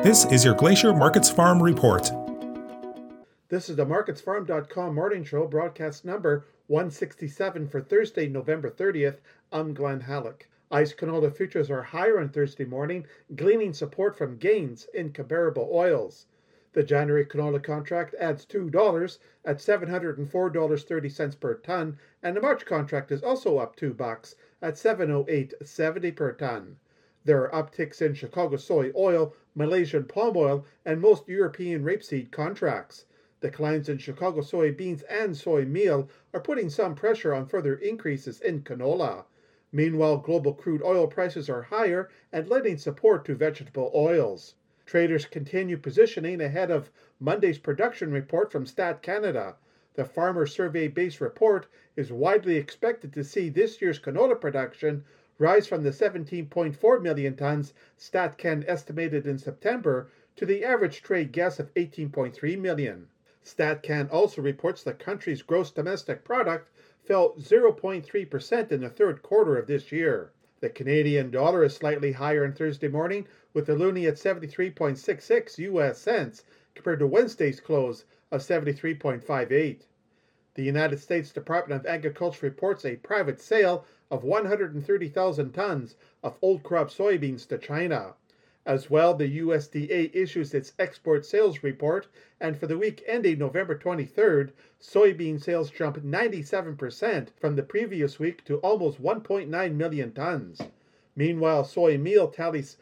This is your Glacier Markets Farm Report. This is the MarketsFarm.com morning show, broadcast number 167 for Thursday, November 30th. I'm Glenn Halleck. ICE canola futures are higher on Thursday morning, gleaning support from gains in comparable oils. The January canola contract adds $2 at $704.30 per ton, and the March contract is also up $2 at $708.70 per ton. There are upticks in Chicago soy oil, Malaysian palm oil, and most European rapeseed contracts. Declines in Chicago soybeans and soy meal are putting some pressure on further increases in canola. Meanwhile, global crude oil prices are higher and lending support to vegetable oils. Traders continue positioning ahead of Monday's production report from Stat Canada. The Farmer Survey-based report is widely expected to see this year's canola production rise from the 17.4 million tons StatCan estimated in September to the average trade guess of 18.3 million. StatCan also reports the country's gross domestic product fell 0.3% in the third quarter of this year. The Canadian dollar is slightly higher on Thursday morning, with the loonie at 73.66 US cents compared to Wednesday's close of 73.58. The United States Department of Agriculture reports a private sale of 130,000 tons of old crop soybeans to China. As well, the USDA issues its export sales report, and for the week ending November 23rd, soybean sales jumped 97% from the previous week to almost 1.9 million tons. Meanwhile, soy meal tallies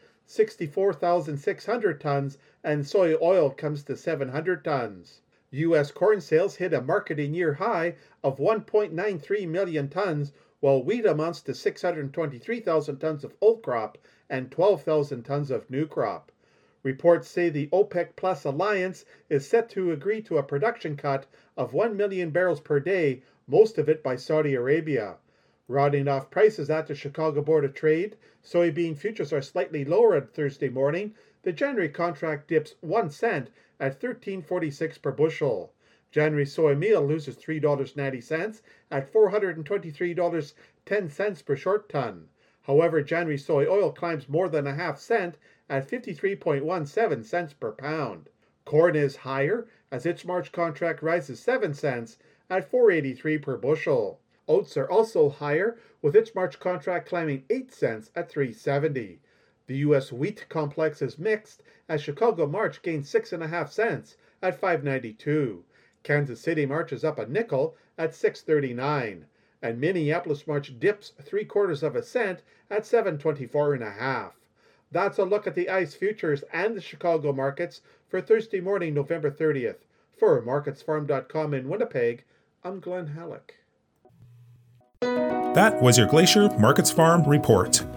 64,600 tons, and soy oil comes to 700 tons. U.S. corn sales hit a marketing year high of 1.93 million tons, while wheat amounts to 623,000 tons of old crop and 12,000 tons of new crop. Reports say the OPEC Plus alliance is set to agree to a production cut of 1 million barrels per day, most of it by Saudi Arabia. Rounding off prices at the Chicago Board of Trade, soybean futures are slightly lower on Thursday morning. The January contract dips 1 cent at $13.46 per bushel. January soy meal loses $3.90 at $423.10 per short ton. However, January soy oil climbs more than a half cent at 53.17 cents per pound. Corn is higher as its March contract rises 7 cents at $4.83 per bushel. Oats are also higher, with its March contract climbing 8 cents at $3.70. The U.S. wheat complex is mixed as Chicago March gains 6.5 cents at $5.92. Kansas City March is up a nickel at $6.39, and Minneapolis March dips 0.75 cents at $7.24.5. That's a look at the ICE futures and the Chicago markets for Thursday morning, November 30th. For MarketsFarm.com in Winnipeg, I'm Glenn Halleck. That was your Glacier Markets Farm Report.